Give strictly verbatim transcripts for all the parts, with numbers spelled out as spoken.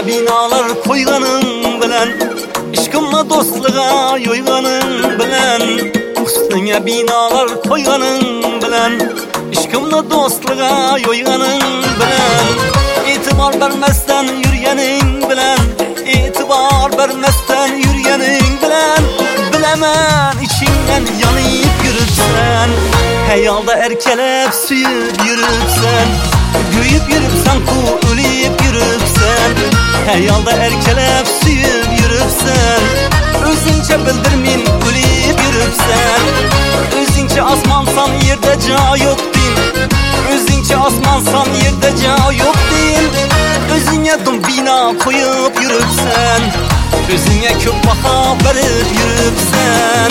binalar koyganın bilen, işkimla dostluğa yoyganın bilen, üstüne binalar koyganın bilen, işkimla dostluğa yoyganın bilen, itibar vermezsen yürüyenin bilen, itibar vermezsen yürüyenin bilen, bilemen içinden yanıp yürüpsen, hayalda erkelep süyüp yürüpsen, güyüp yürüpsen ku ölüp yürüpsen, hayalda erkelep süyüp yürüpsen, özünce bildirmin ölüp yürüpsen, özünce asmansan yerde ca yok din, özünce asmansan yerde ca yok din, özüne dum bina koyup yürüpsen, özüne kök baha verip yürüpsen.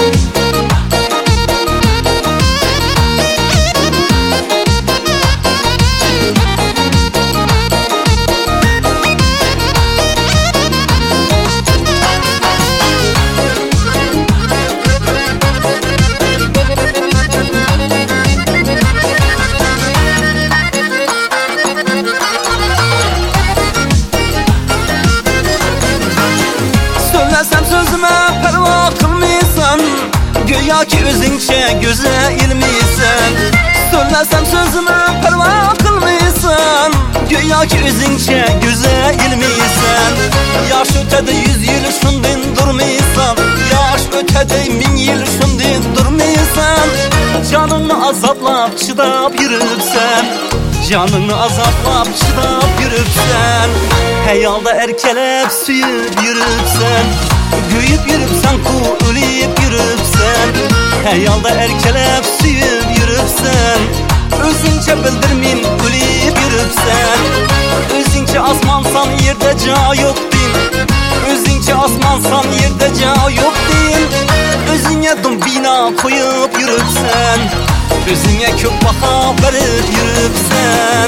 Söylesem sözüme perva kılmıysan, güya ki özünce güzelmişsen. Söylesem sözüme perva kılmıysan, güya ki özünce güzelmişsen. Yaş ötede yüz yıl şundin durmıysan, yaş ötede min yıl şundin durmıysan, canını azaplap çıdap yürüpsen, canını azaplap çıdap yürüpsen, hayalda erkelep süyüp yürüpsen, güyüp yürüpsen ku ölüp yürüpsen, hayalda erkelep süyüp yürüpsen, özünce bildirmin ölüp yürüpsen, özünce asmansan yerde ca yok din, özünce asmansan yerde ca yok din, özüne dum bina koyup yürüpsen, özüne kök baha verip yürüpsen.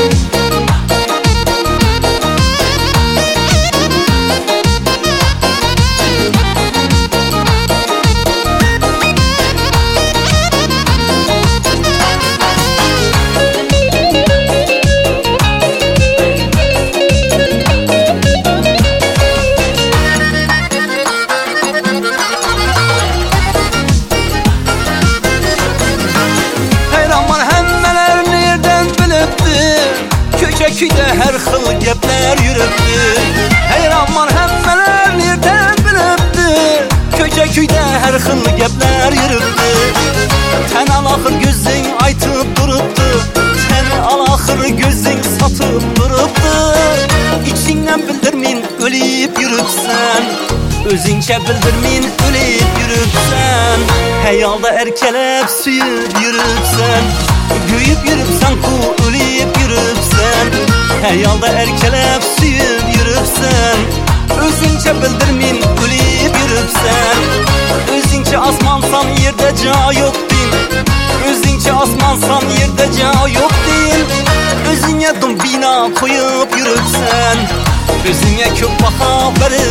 Köküde her xil gepler yürüptü, heyranman hemmeler nereden bilipti, köküde her xil gepler yürüptü, ten alaxır gözün aytıp duruptu, ten alaxır gözün satıp duruptu, içinden bildirmin ölüp yürüpsen, özünce bildirmin ölüp yürüpsen, hayalda erkelep süyüp yürüpsen, güyüp yürüpsen ku ölüp yürüpsen, hayalda erkelep süyüp yürüpsen, özünce bildirmin ölüp yürüpsen, özünce asmansan yerde ca yok din, özünce asmansan yerde ca yok din, özüne dum bina koyup yürüpsen, özüne kök baha verip